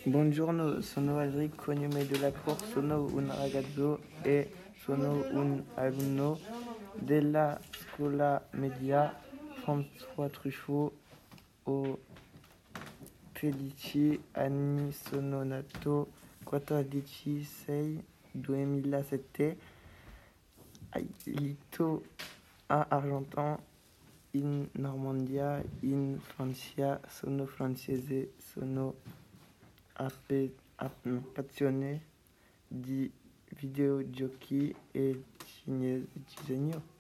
Buongiorno, sono Alric, cognome della corso, sono un ragazzo e sono un alunno della scuola media François Truffaut. Ho 13 anni, sono nato 14/6/2007, abito a Argentan, in Normandia, in Francia. Sono francese, sono appassionato di videogiochi e disegno.